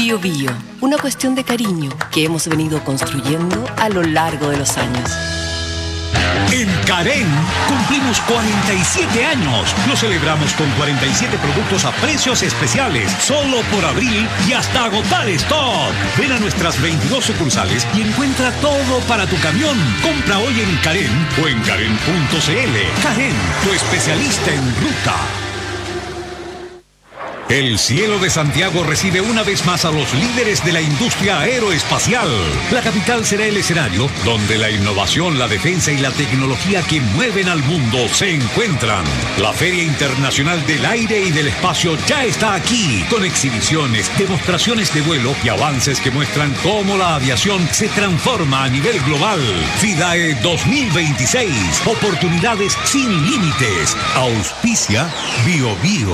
Bio Bio, una cuestión de cariño que hemos venido construyendo a lo largo de los años. En Carén cumplimos 47 años. Lo celebramos con 47 productos a precios especiales, solo por abril y hasta agotar stock. Ven a nuestras 22 sucursales y encuentra todo para tu camión. Compra hoy en Carén o en Carén.cl. Carén, tu especialista en ruta. El cielo de Santiago recibe una vez más a los líderes de la industria aeroespacial. La capital será el escenario donde la innovación, la defensa y la tecnología que mueven al mundo se encuentran. La Feria Internacional del Aire y del Espacio ya está aquí, con exhibiciones, demostraciones de vuelo y avances que muestran cómo la aviación se transforma a nivel global. FIDAE 2026. Oportunidades sin límites. Auspicia Bio Bio.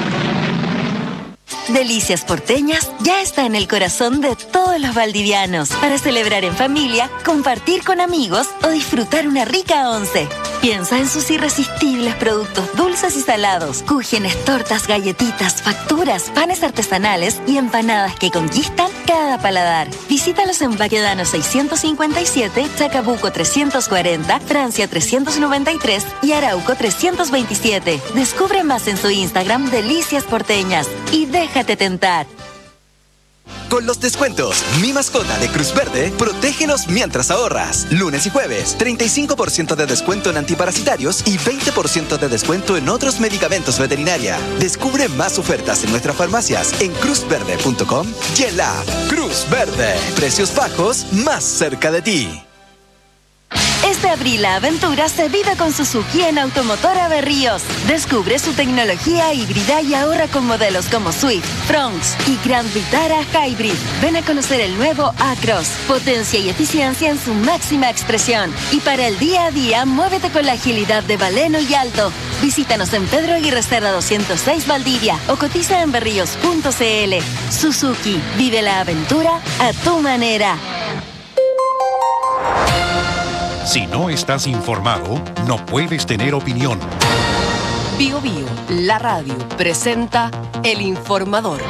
Delicias Porteñas ya está en el corazón de todos los valdivianos para celebrar en familia, compartir con amigos o disfrutar una rica once. Piensa en sus irresistibles productos dulces y salados, cúgenes, tortas, galletitas, facturas, panes artesanales y empanadas que conquistan cada paladar. Visítalos en Baquedano 657, Chacabuco 340, Francia 393 y Arauco 327. Descubre más en su Instagram Delicias Porteñas y déjate tentar. Con los descuentos Mi Mascota de Cruz Verde, protégelos mientras ahorras. Lunes y jueves, 35% de descuento en antiparasitarios y 20% de descuento en otros medicamentos veterinaria. Descubre más ofertas en nuestras farmacias en cruzverde.com y en la app Cruz Verde. Precios bajos más cerca de ti. Este abril la aventura se vive con Suzuki en Automotora Berríos. Descubre su tecnología híbrida y ahorra con modelos como Swift, Fronx y Grand Vitara Hybrid. Ven a conocer el nuevo Acros. Potencia y eficiencia en su máxima expresión. Y para el día a día, muévete con la agilidad de Baleno y Alto. Visítanos en Pedro Aguirre Cerda 206 Valdivia o cotiza en berríos.cl. Suzuki, vive la aventura a tu manera. Si no estás informado, no puedes tener opinión. Bio Bio, la radio, presenta El Informador.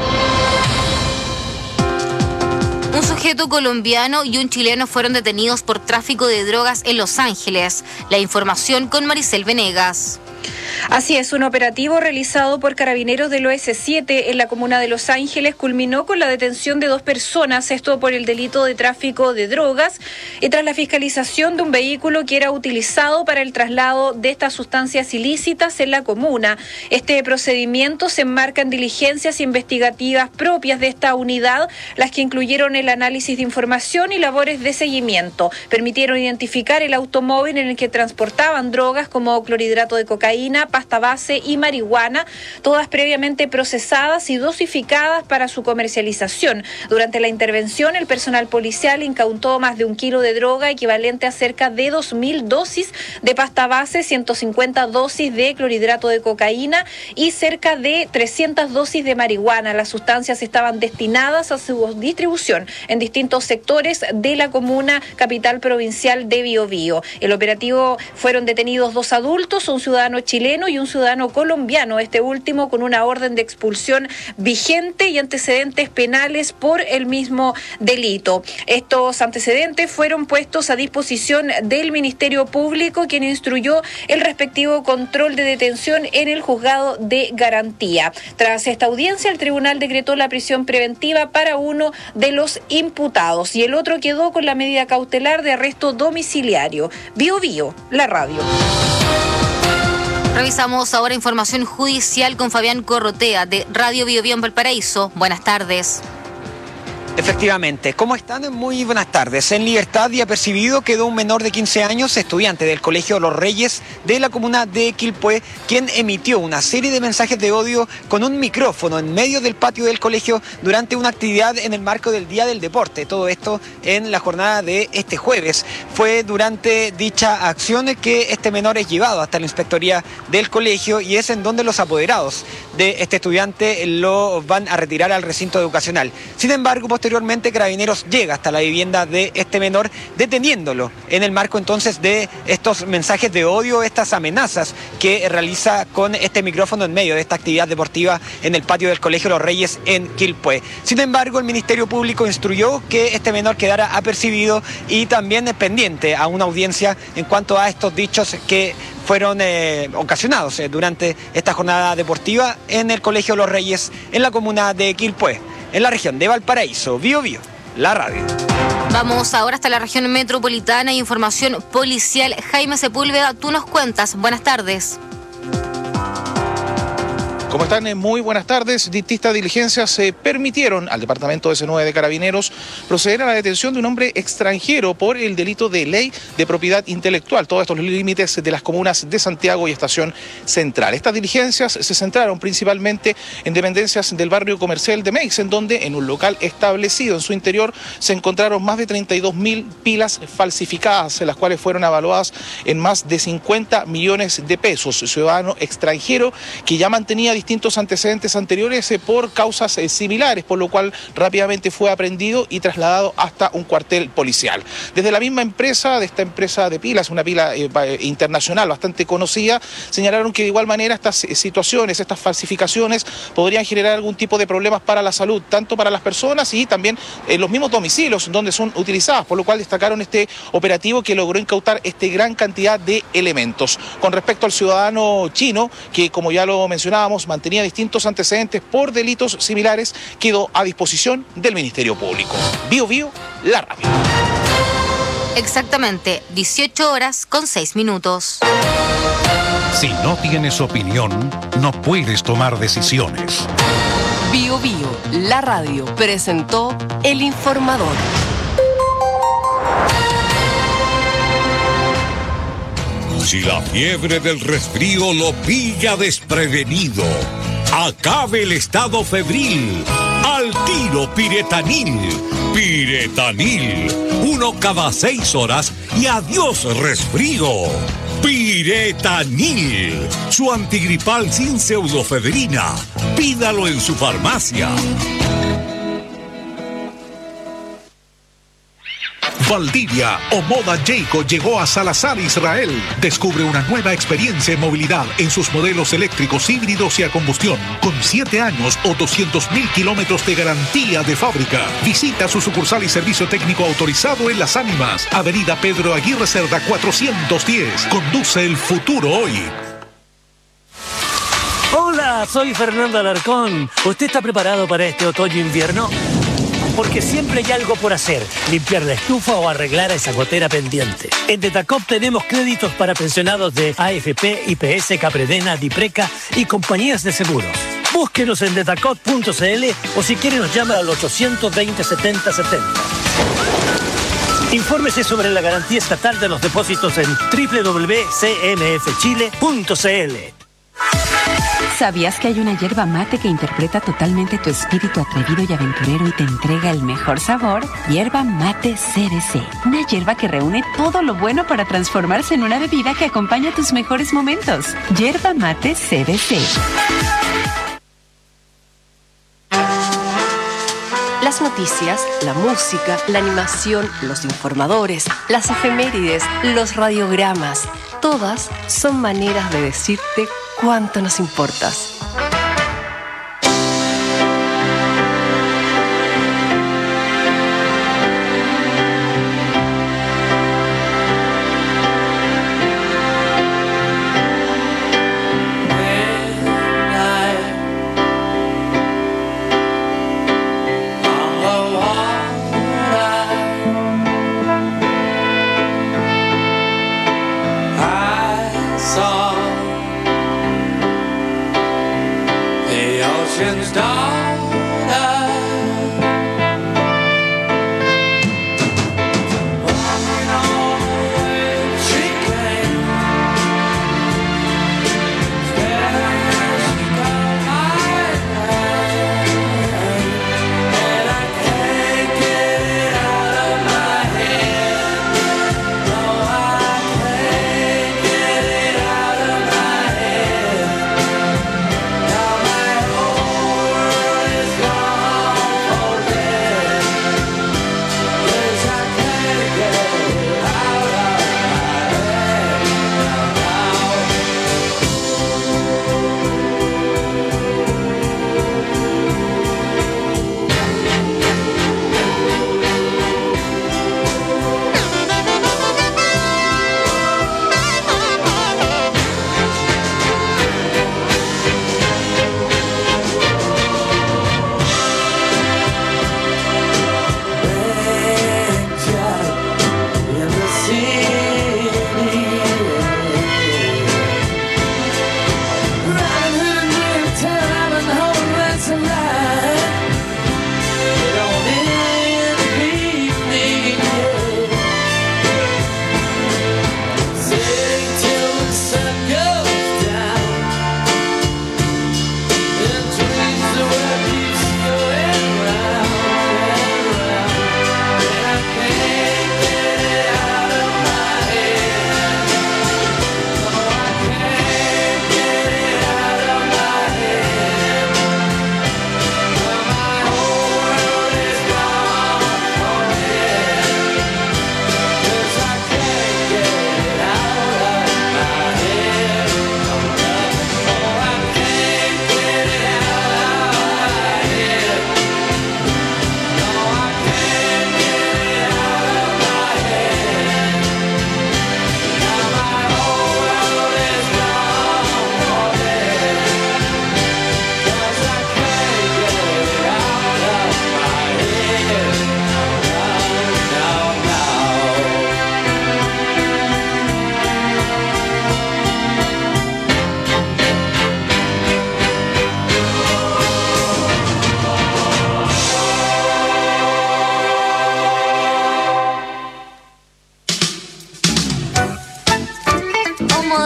Un sujeto colombiano y un chileno fueron detenidos por tráfico de drogas en Los Ángeles. La información con Maricel Venegas. Así es, un operativo realizado por carabineros del OS7 en la comuna de Los Ángeles culminó con la detención de 2 personas, esto por el delito de tráfico de drogas y tras la fiscalización de un vehículo que era utilizado para el traslado de estas sustancias ilícitas en la comuna. Este procedimiento se enmarca en diligencias investigativas propias de esta unidad, las que incluyeron el análisis de información y labores de seguimiento. Permitieron identificar el automóvil en el que transportaban drogas como clorhidrato de cocaína, pasta base y marihuana, todas previamente procesadas y dosificadas para su comercialización. Durante la intervención, el personal policial incautó más de 1 kilo de droga, equivalente a cerca de 2.000 dosis de pasta base, 150 dosis de clorhidrato de cocaína y cerca de 300 dosis de marihuana. Las sustancias estaban destinadas a su distribución en distintos sectores de la comuna capital provincial de Biobío. El operativo fueron detenidos 2 adultos, un ciudadano chileno y un ciudadano colombiano, este último con una orden de expulsión vigente y antecedentes penales por el mismo delito. Estos antecedentes fueron puestos a disposición del Ministerio Público, quien instruyó el respectivo control de detención en el juzgado de garantía. Tras esta audiencia, el tribunal decretó la prisión preventiva para uno de los imputados y el otro quedó con la medida cautelar de arresto domiciliario. Biobío, la radio. Revisamos ahora información judicial con Fabián Corrotea de Radio Biobío en Valparaíso. Buenas tardes. Efectivamente, ¿cómo están? Muy buenas tardes. En libertad y apercibido quedó un menor de 15 años, estudiante del Colegio Los Reyes de la comuna de Quilpué, quien emitió una serie de mensajes de odio con un micrófono en medio del patio del colegio durante una actividad en el marco del Día del Deporte. Todo esto en la jornada de este jueves. Fue durante dicha acción que este menor es llevado hasta la inspectoría del colegio y es en donde los apoderados de este estudiante lo van a retirar al recinto educacional. Sin embargo, posteriormente Carabineros llega hasta la vivienda de este menor, deteniéndolo en el marco entonces de estos mensajes de odio, estas amenazas que realiza con este micrófono en medio de esta actividad deportiva en el patio del Colegio Los Reyes en Quilpué. Sin embargo, el Ministerio Público instruyó que este menor quedara apercibido y también pendiente a una audiencia en cuanto a estos dichos que fueron ocasionados durante esta jornada deportiva en el Colegio Los Reyes en la comuna de Quilpué, en la región de Valparaíso. Bío Bío, la radio. Vamos ahora hasta la región metropolitana y información policial. Jaime Sepúlveda, tú nos cuentas. Buenas tardes. ¿Cómo están? Muy buenas tardes. Distintas diligencias permitieron al Departamento de C9 de Carabineros proceder a la detención de un hombre extranjero por el delito de ley de propiedad intelectual. Todos estos límites de las comunas de Santiago y Estación Central. Estas diligencias se centraron principalmente en dependencias del barrio comercial de Meix, en donde en un local establecido en su interior se encontraron más de 32.000 pilas falsificadas, las cuales fueron evaluadas en más de 50 millones de pesos. Ciudadano extranjero que ya mantenía distintos antecedentes anteriores por causas similares, por lo cual rápidamente fue aprehendido y trasladado hasta un cuartel policial. Desde la misma empresa, de esta empresa de pilas, una pila internacional bastante conocida, señalaron que de igual manera estas situaciones, estas falsificaciones podrían generar algún tipo de problemas para la salud, tanto para las personas y también los mismos domicilios donde son utilizadas, por lo cual destacaron este operativo que logró incautar gran cantidad de elementos. Con respecto al ciudadano chino, que como ya lo mencionábamos, mantenía distintos antecedentes por delitos similares, quedó a disposición del Ministerio Público. Bío Bío, la radio. Exactamente, 18:06. Si no tienes opinión, no puedes tomar decisiones. Bío Bío, la radio, presentó El Informador. Si la fiebre del resfrío lo pilla desprevenido, acabe el estado febril. Al tiro Piretanil. Piretanil. 1 cada 6 horas y adiós resfrío. Piretanil. Su antigripal sin pseudofebrina. Pídalo en su farmacia. Valdivia o Moda Jayco llegó a Salazar, Israel. Descubre una nueva experiencia en movilidad en sus modelos eléctricos, híbridos y a combustión, con 7 años o 200.000 kilómetros de garantía de fábrica. Visita su sucursal y servicio técnico autorizado en Las Ánimas, Avenida Pedro Aguirre Cerda 410. Conduce el futuro hoy. Hola, soy Fernando Alarcón. ¿Usted está preparado para este otoño-invierno? Porque siempre hay algo por hacer, limpiar la estufa o arreglar esa gotera pendiente. En Detacop tenemos créditos para pensionados de AFP, IPS, Capredena, Dipreca y compañías de seguros. Búsquenos en detacop.cl o si quiere nos llama al 820-7070. Infórmese sobre la garantía estatal de los depósitos en www.cmfchile.cl. ¿Sabías que hay una yerba mate que interpreta totalmente tu espíritu atrevido y aventurero y te entrega el mejor sabor? Yerba mate CBC. Una yerba que reúne todo lo bueno para transformarse en una bebida que acompaña tus mejores momentos. Yerba mate CBC. Las noticias, la música, la animación, los informadores, las efemérides, los radiogramas, todas son maneras de decirte cuánto nos importas.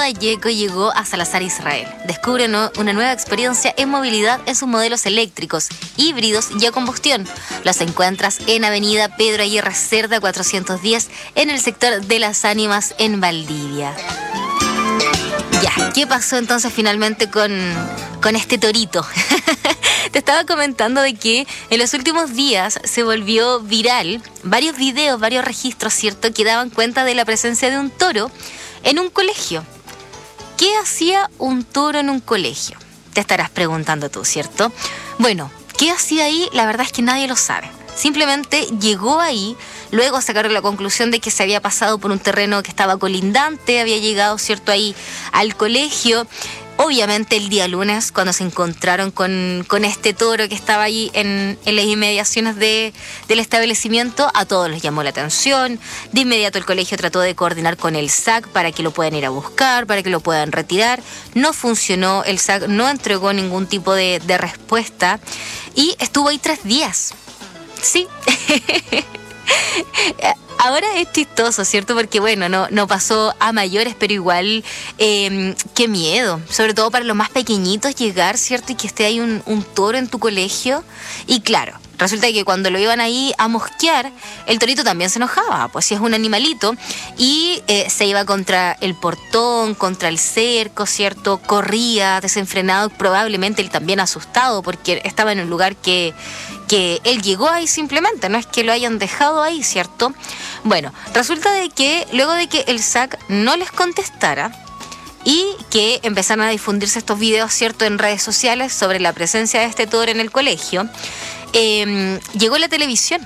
Moda Gecko llegó a Salazar, Israel. Descubre una nueva experiencia en movilidad en sus modelos eléctricos, híbridos y a combustión. Los encuentras en Avenida Pedro Aguirre Cerda 410 en el sector de Las Ánimas en Valdivia. Ya, ¿qué pasó entonces finalmente con este torito? Te estaba comentando de que en los últimos días se volvió viral varios videos, varios registros, ¿cierto?, que daban cuenta de la presencia de un toro en un colegio. ¿Qué hacía un toro en un colegio? Te estarás preguntando tú, ¿cierto? Bueno, ¿qué hacía ahí? La verdad es que nadie lo sabe. Simplemente llegó ahí, luego sacaron la conclusión de que se había pasado por un terreno que estaba colindante, había llegado, ¿cierto?, ahí al colegio. Obviamente el día lunes, cuando se encontraron con este toro que estaba ahí en las inmediaciones del establecimiento, a todos les llamó la atención. De inmediato el colegio trató de coordinar con el SAC para que lo puedan ir a buscar, para que lo puedan retirar. No funcionó, el SAC no entregó ningún tipo de respuesta y estuvo ahí 3 días. Sí. Ahora es chistoso, ¿cierto? Porque bueno, no pasó a mayores, pero igual qué miedo, sobre todo para los más pequeñitos llegar, ¿cierto? Y que esté ahí un toro en tu colegio. Y claro, resulta que cuando lo iban ahí a mosquear, el torito también se enojaba, pues si es un animalito, y se iba contra el portón, contra el cerco, ¿cierto? Corría desenfrenado, probablemente él también asustado, porque estaba en un lugar que él llegó ahí simplemente, no es que lo hayan dejado ahí, ¿cierto? Bueno, resulta de que luego de que el SAC no les contestara y que empezaron a difundirse estos videos, ¿cierto?, en redes sociales sobre la presencia de este toro en el colegio, llegó la televisión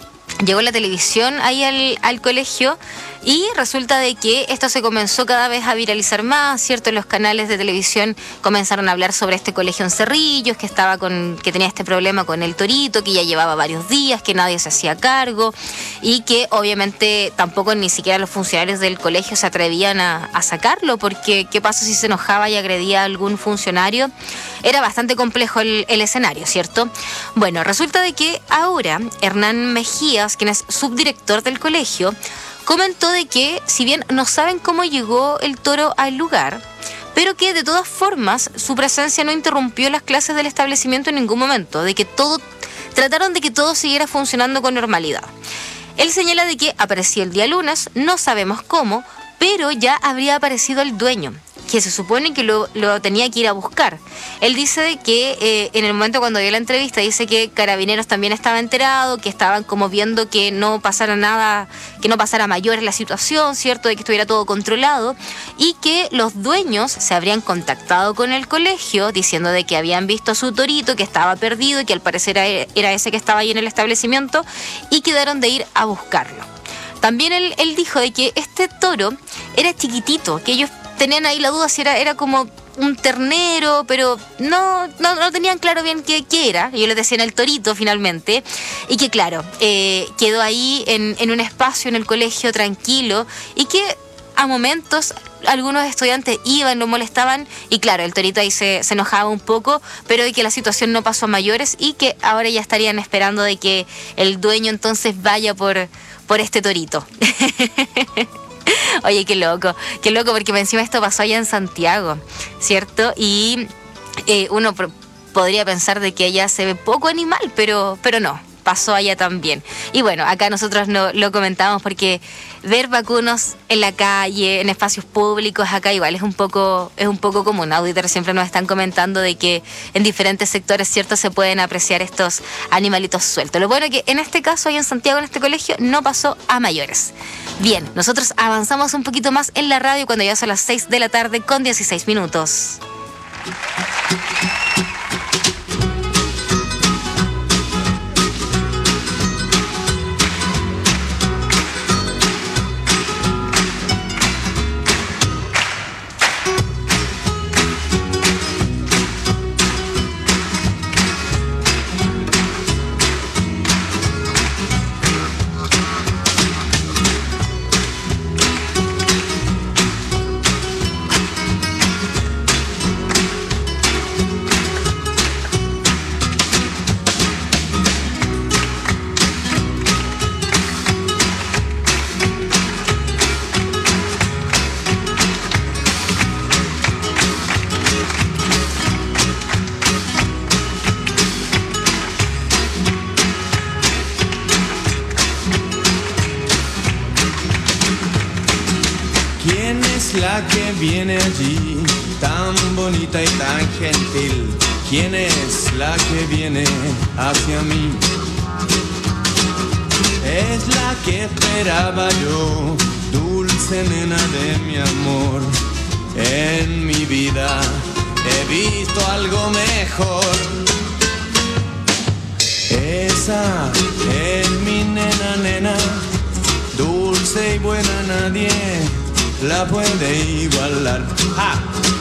ahí al colegio. Y resulta de que esto se comenzó cada vez a viralizar más, ¿cierto? Los canales de televisión comenzaron a hablar sobre este colegio en Cerrillos, que tenía este problema con el torito, que ya llevaba varios días, que nadie se hacía cargo y que obviamente tampoco ni siquiera los funcionarios del colegio se atrevían a sacarlo, porque ¿qué pasa si se enojaba y agredía a algún funcionario? Era bastante complejo el escenario, ¿cierto? Bueno, resulta de que ahora Hernán Mejías, quien es subdirector del colegio, comentó de que, si bien no saben cómo llegó el toro al lugar, pero que de todas formas su presencia no interrumpió las clases del establecimiento en ningún momento, de que trataron de que todo siguiera funcionando con normalidad. Él señala de que apareció el día lunes, no sabemos cómo, pero ya habría aparecido el dueño, que se supone que lo tenía que ir a buscar. Él dice de que en el momento cuando dio la entrevista, dice que Carabineros también estaba enterado, que estaban como viendo que no pasara nada, que no pasara a mayores la situación, ¿cierto?, de que estuviera todo controlado, y que los dueños se habrían contactado con el colegio diciendo de que habían visto a su torito, que estaba perdido y que al parecer era ese que estaba ahí en el establecimiento, y quedaron de ir a buscarlo. También él dijo de que este toro era chiquitito, que ellos tenían ahí la duda si era como un ternero, pero no tenían claro bien qué era. Ellos les decían el torito finalmente. Y que claro, quedó ahí en un espacio en el colegio tranquilo, y que a momentos algunos estudiantes iban, lo molestaban, y claro, el torito ahí se enojaba un poco, pero de que la situación no pasó a mayores y que ahora ya estarían esperando de que el dueño entonces vaya por este torito. Oye, qué loco, porque encima esto pasó allá en Santiago, ¿cierto? Y uno podría pensar de que allá se ve poco animal, pero no, pasó allá también. Y bueno, acá nosotros lo comentamos porque ver vacunos en la calle, en espacios públicos, acá igual es un poco común. Auditores siempre nos están comentando de que en diferentes sectores, ¿cierto?, se pueden apreciar estos animalitos sueltos. Lo bueno es que en este caso, allá en Santiago, en este colegio, no pasó a mayores. Bien, nosotros avanzamos un poquito más en la radio cuando ya son las 6 de la tarde con 16 minutos. es la que viene allí, tan bonita y tan gentil? ¿Quién es la que viene hacia mí? Es la que esperaba yo, dulce nena de mi amor. En mi vida he visto algo mejor. Esa es mi nena, nena, dulce y buena, nadie la puede igualar. ¡Ja!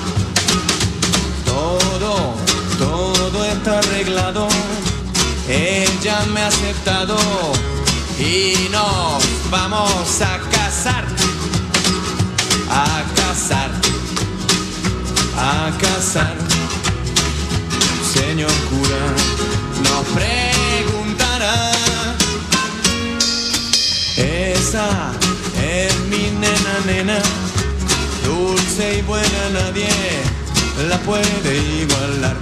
Todo está arreglado, ella me ha aceptado y nos vamos a casar, a casar, a casar. Señor cura, nos preguntará. Esa es mi nena, nena, dulce y buena, nadie la puede igualar.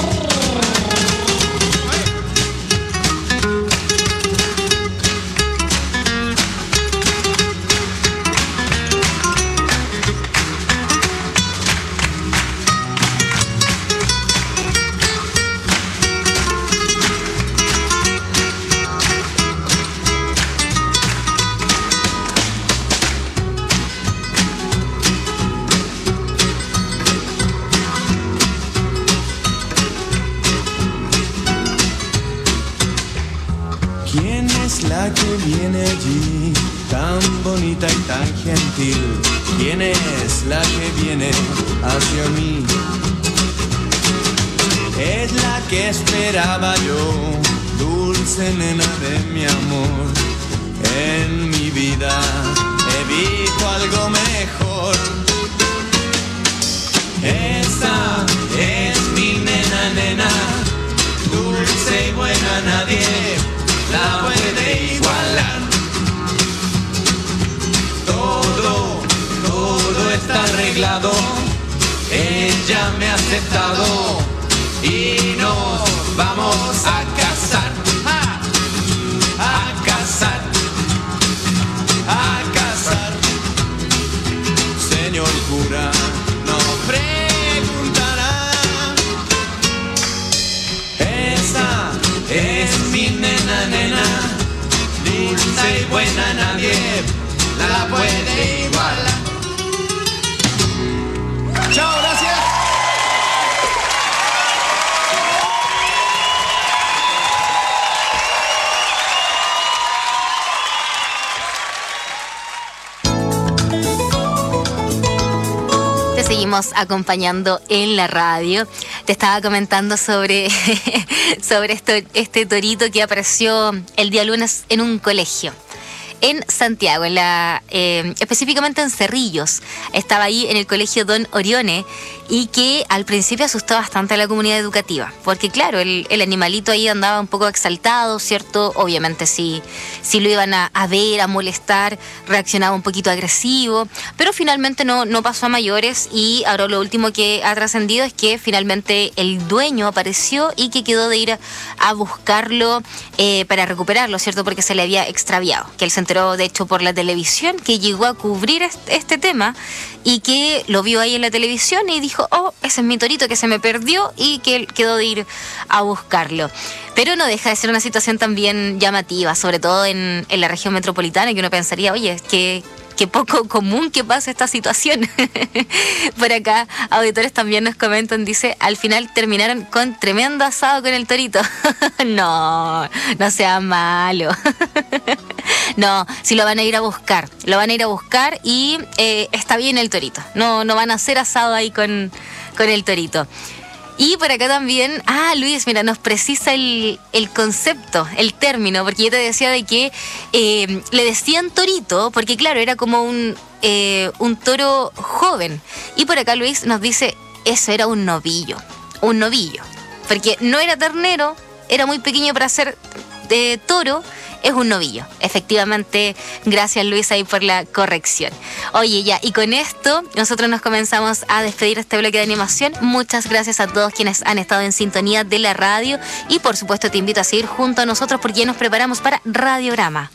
La que viene allí, tan bonita y tan gentil. ¿Quién es la que viene hacia mí? Es la que esperaba yo, dulce nena de mi amor. En mi vida he visto algo mejor. Esa es mi nena, nena, dulce y buena, nadie la puede igualar. Todo está arreglado, ella me ha aceptado y nos vamos a casar, a casar, a casar. Señor cura, nos preguntará. Esa es mi nena, nena, dulce y buena, nadie la puede igualar. Chao, gracias. Te seguimos acompañando en la radio. Te estaba comentando sobre este torito que apareció el día lunes en un colegio en Santiago, específicamente en Cerrillos. Estaba ahí en el colegio Don Orione y que al principio asustó bastante a la comunidad educativa, porque claro, el animalito ahí andaba un poco exaltado, ¿cierto? Obviamente si lo iban a ver, a molestar, reaccionaba un poquito agresivo, pero finalmente no pasó a mayores. Y ahora lo último que ha trascendido es que finalmente el dueño apareció y que quedó de ir a buscarlo para recuperarlo, ¿cierto? Porque se le había extraviado, que él se enteró de hecho por la televisión, que llegó a cubrir este tema y que lo vio ahí en la televisión y dijo, oh, ese es mi torito que se me perdió, y que él quedó de ir a buscarlo. Pero no deja de ser una situación también llamativa, sobre todo en la región metropolitana, que uno pensaría, oye, qué poco común que pase esta situación. Por acá, auditores también nos comentan, dice, al final terminaron con tremendo asado con el torito. No sea malo. No, si lo van a ir a buscar, y está bien el torito. No van a hacer asado ahí con el torito. Y por acá también, Luis, mira, nos precisa el concepto, el término, porque yo te decía de que le decían torito, porque claro, era como un toro joven. Y por acá Luis nos dice, eso era un novillo, porque no era ternero, era muy pequeño para ser toro, es un novillo. Efectivamente, gracias Luis ahí por la corrección. Oye, ya, y con esto nosotros nos comenzamos a despedir este bloque de animación. Muchas gracias a todos quienes han estado en sintonía de la radio, y por supuesto te invito a seguir junto a nosotros porque ya nos preparamos para Radiograma.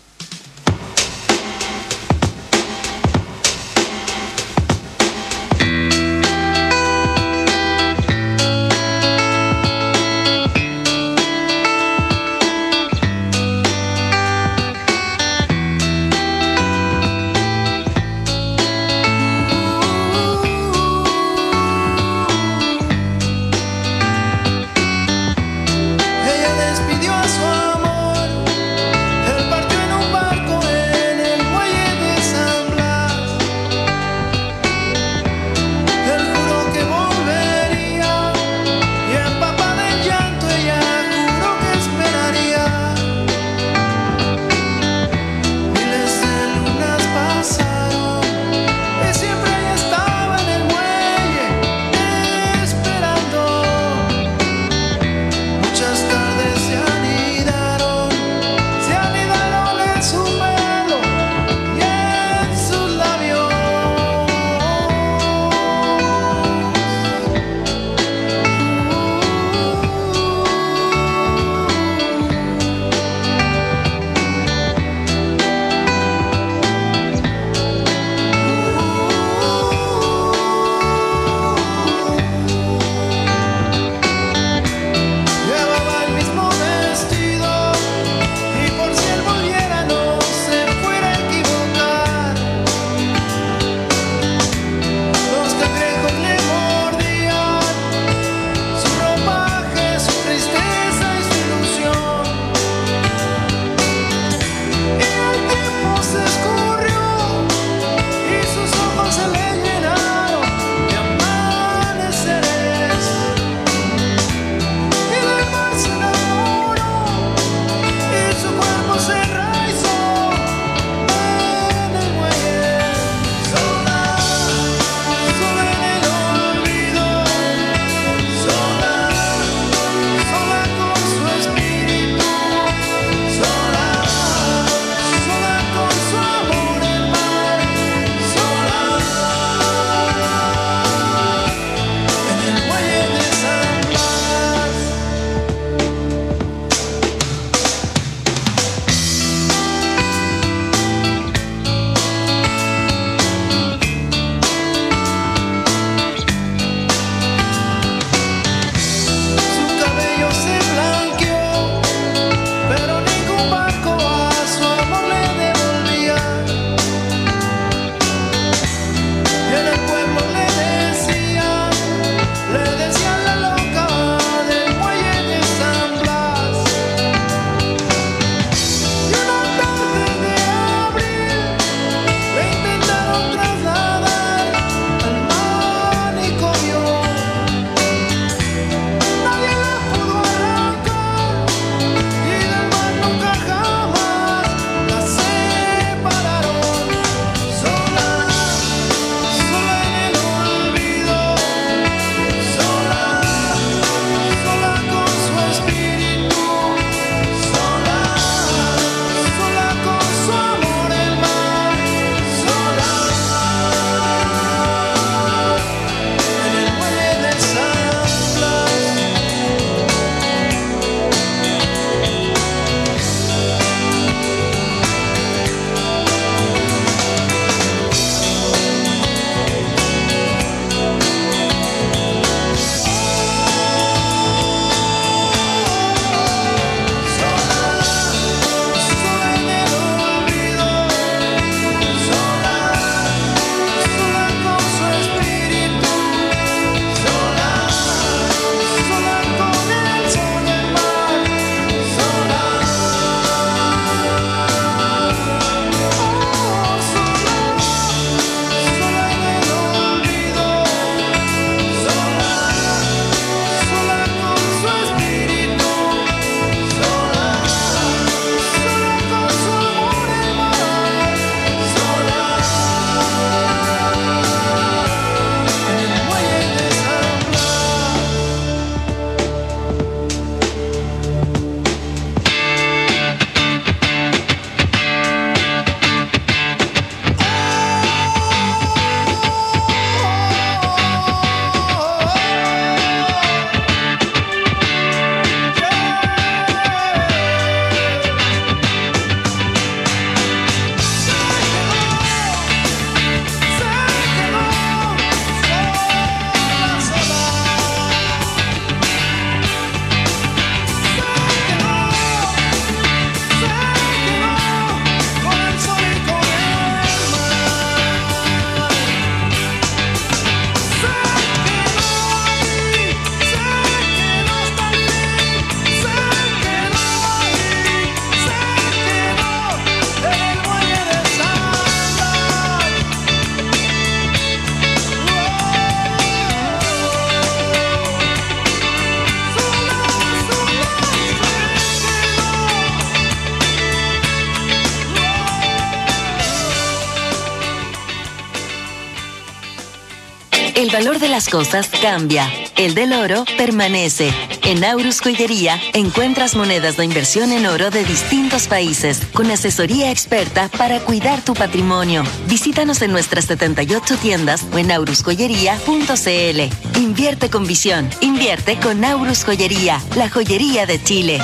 El valor de las cosas cambia. El del oro permanece. En Aurus Joyería encuentras monedas de inversión en oro de distintos países, con asesoría experta para cuidar tu patrimonio. Visítanos en nuestras 78 tiendas o en aurusjoyería.cl. Invierte con visión. Invierte con Aurus Joyería, la joyería de Chile.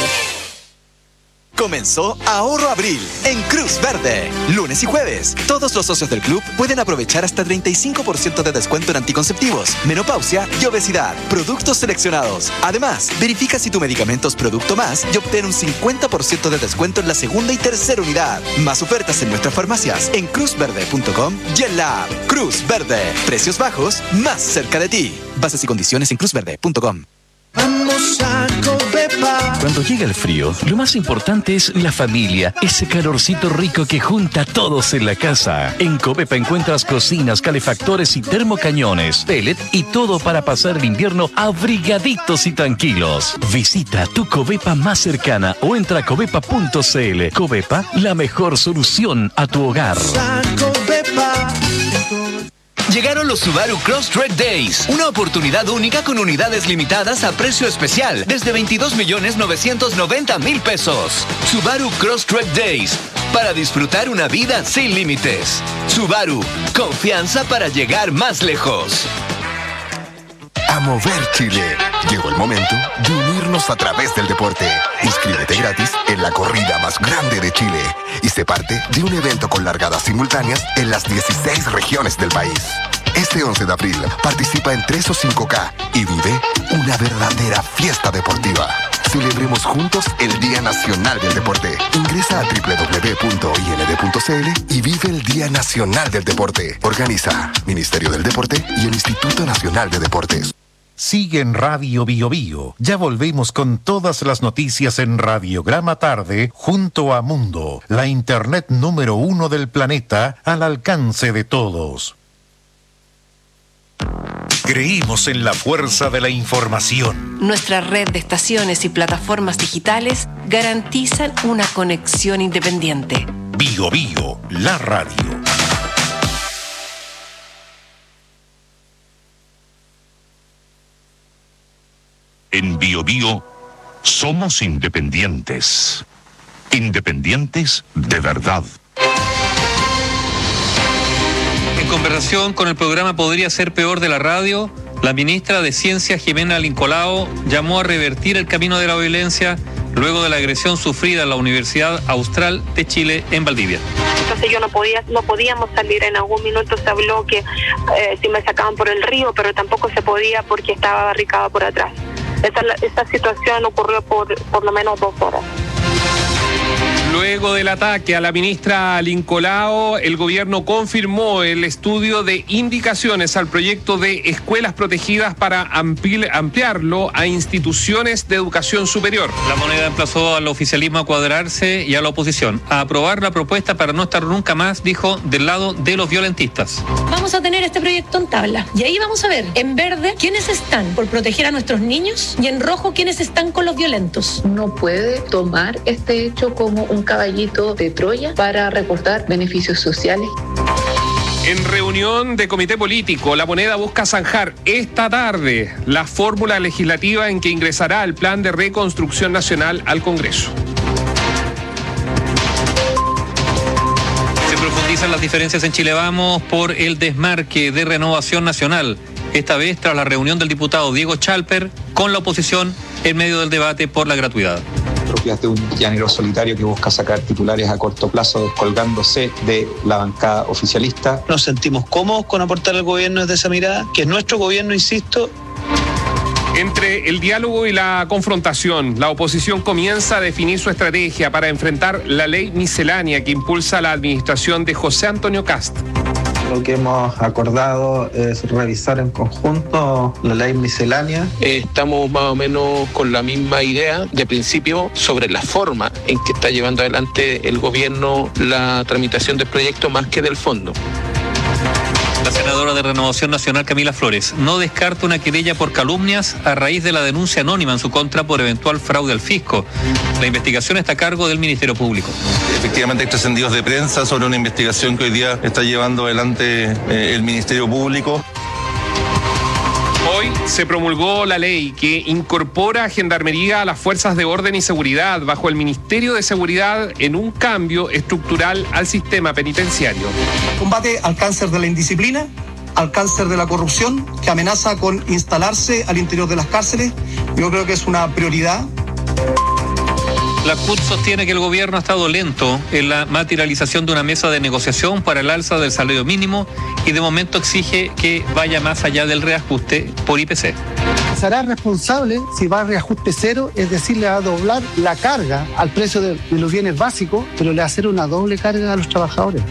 Comenzó Ahorro Abril en Cruz Verde. Lunes y jueves, todos los socios del club pueden aprovechar hasta 35% de descuento en anticonceptivos, menopausia y obesidad. Productos seleccionados. Además, verifica si tu medicamento es Producto Más y obtén un 50% de descuento en la segunda y tercera unidad. Más ofertas en nuestras farmacias, en cruzverde.com y en la app. Cruz Verde. Precios bajos, más cerca de ti. Bases y condiciones en cruzverde.com. Vamos a Covepa. Cuando llega el frío, lo más importante es la familia, ese calorcito rico que junta a todos en la casa. En Covepa encuentras cocinas, calefactores y termocañones, pellet y todo para pasar el invierno abrigaditos y tranquilos. Visita tu Covepa más cercana o entra a covepa.cl. Covepa, la mejor solución a tu hogar. Llegaron los Subaru Crosstrek Days, una oportunidad única con unidades limitadas a precio especial, desde 22.990.000 pesos. Subaru Crosstrek Days, para disfrutar una vida sin límites. Subaru, confianza para llegar más lejos. A mover Chile. Llegó el momento de unirnos a través del deporte. Inscríbete gratis en la corrida más grande de Chile y sé parte de un evento con largadas simultáneas en las 16 regiones del país. Este 11 de abril participa en 3 o 5K y vive una verdadera fiesta deportiva. Celebremos juntos el Día Nacional del Deporte. Ingresa a www.ind.cl y vive el Día Nacional del Deporte. Organiza Ministerio del Deporte y el Instituto Nacional de Deportes. Sigue en Radio Bio Bio. Ya volvemos con todas las noticias en Radiograma Tarde junto a Mundo, la internet número 1 del planeta al alcance de todos. Creímos en la fuerza de la información. Nuestra red de estaciones y plataformas digitales garantizan una conexión independiente. Bio Bio, la radio. En Bio Bio somos independientes. Independientes de verdad. En conversación con el programa Podría Ser Peor de la radio, la ministra de Ciencia, Jimena Lincolao, llamó a revertir el camino de la violencia luego de la agresión sufrida en la Universidad Austral de Chile en Valdivia. Entonces yo no podíamos salir. En algún minuto se habló que si me sacaban por el río, pero tampoco se podía porque estaba barricada por atrás. Esta situación ocurrió por lo menos 2 horas. Luego del ataque a la ministra Lincolao, el gobierno confirmó el estudio de indicaciones al proyecto de escuelas protegidas para ampliarlo a instituciones de educación superior. La Moneda emplazó al oficialismo a cuadrarse y a la oposición a aprobar la propuesta para no estar nunca más, dijo, del lado de los violentistas. Vamos a tener este proyecto en tabla y ahí vamos a ver en verde quiénes están por proteger a nuestros niños y en rojo quiénes están con los violentos. No puede tomar este hecho como un caballito de Troya para recortar beneficios sociales. En reunión de comité político, La Moneda busca zanjar esta tarde la fórmula legislativa en que ingresará el Plan de Reconstrucción Nacional al Congreso. Se profundizan las diferencias en Chile Vamos por el desmarque de Renovación Nacional. Esta vez tras la reunión del diputado Diego Chalper con la oposición en medio del debate por la gratuidad. Propias de un llanero solitario que busca sacar titulares a corto plazo descolgándose de la bancada oficialista. Nos sentimos cómodos con aportar al gobierno desde esa mirada, que es nuestro gobierno, insisto. Entre el diálogo y la confrontación, la oposición comienza a definir su estrategia para enfrentar la ley miscelánea que impulsa la administración de José Antonio Kast. Lo que hemos acordado es revisar en conjunto la ley miscelánea. Estamos más o menos con la misma idea de principio sobre la forma en que está llevando adelante el gobierno la tramitación del proyecto más que del fondo. La senadora de Renovación Nacional, Camila Flores, no descarta una querella por calumnias a raíz de la denuncia anónima en su contra por eventual fraude al fisco. La investigación está a cargo del Ministerio Público. Efectivamente hay trascendidos de prensa sobre una investigación que hoy día está llevando adelante el Ministerio Público. Hoy se promulgó la ley que incorpora a Gendarmería a las fuerzas de orden y seguridad bajo el Ministerio de Seguridad en un cambio estructural al sistema penitenciario. Combate al cáncer de la indisciplina, al cáncer de la corrupción que amenaza con instalarse al interior de las cárceles. Yo creo que es una prioridad. La CUT sostiene que el gobierno ha estado lento en la materialización de una mesa de negociación para el alza del salario mínimo y de momento exige que vaya más allá del reajuste por IPC. Será responsable si va a reajuste cero, es decir, le va a doblar la carga al precio de los bienes básicos, pero le va a hacer una doble carga a los trabajadores.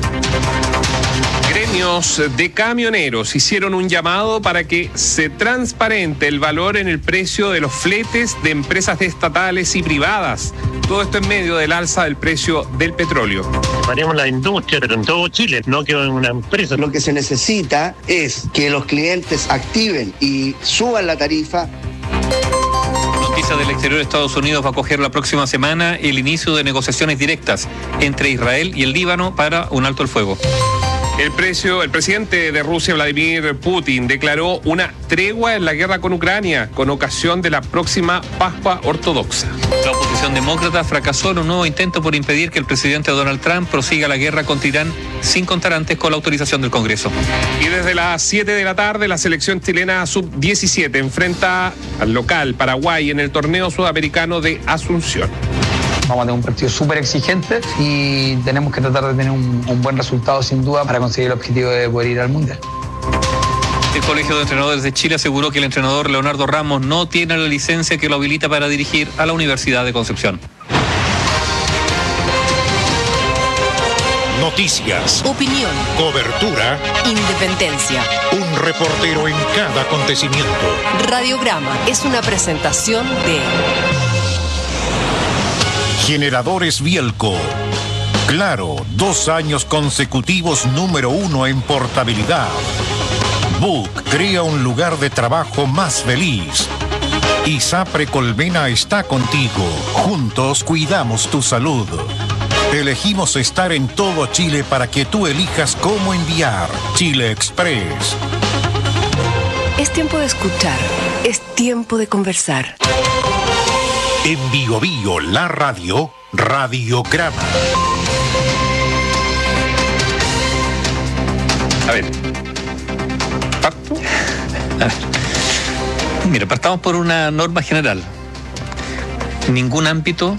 Gremios de camioneros hicieron un llamado para que se transparente el valor en el precio de los fletes de empresas estatales y privadas. Todo esto en medio del alza del precio del petróleo. Haremos la industria, pero en todo Chile, no que en una empresa. Lo que se necesita es que los clientes activen y suban la tarifa. Noticia del exterior de Estados Unidos va a acoger la próxima semana el inicio de negociaciones directas entre Israel y el Líbano para un alto el fuego. El presidente de Rusia, Vladimir Putin, declaró una tregua en la guerra con Ucrania con ocasión de la próxima Pascua Ortodoxa. La oposición demócrata fracasó en un nuevo intento por impedir que el presidente Donald Trump prosiga la guerra contra Irán sin contar antes con la autorización del Congreso. Y desde las 7 de la tarde, la selección chilena sub-17 enfrenta al local Paraguay en el torneo sudamericano de Asunción. Vamos a tener un partido súper exigente y tenemos que tratar de tener un buen resultado sin duda para conseguir el objetivo de poder ir al Mundial. El Colegio de Entrenadores de Chile aseguró que el entrenador Leonardo Ramos no tiene la licencia que lo habilita para dirigir a la Universidad de Concepción. Noticias, Opinión, cobertura, independencia. un reportero en cada acontecimiento. Radiograma es una presentación de Generadores Bielco. Claro, 2 años consecutivos número 1 en portabilidad. Book crea un lugar de trabajo más feliz. ISAPRE Colmena está contigo. Juntos cuidamos tu salud. Elegimos estar en todo Chile para que tú elijas cómo enviar. Chile Express. Es tiempo de escuchar, es tiempo de conversar. En Bio Bio, la radio, Radiograma. A ver. Mira, partamos por una norma general. Ningún ámbito,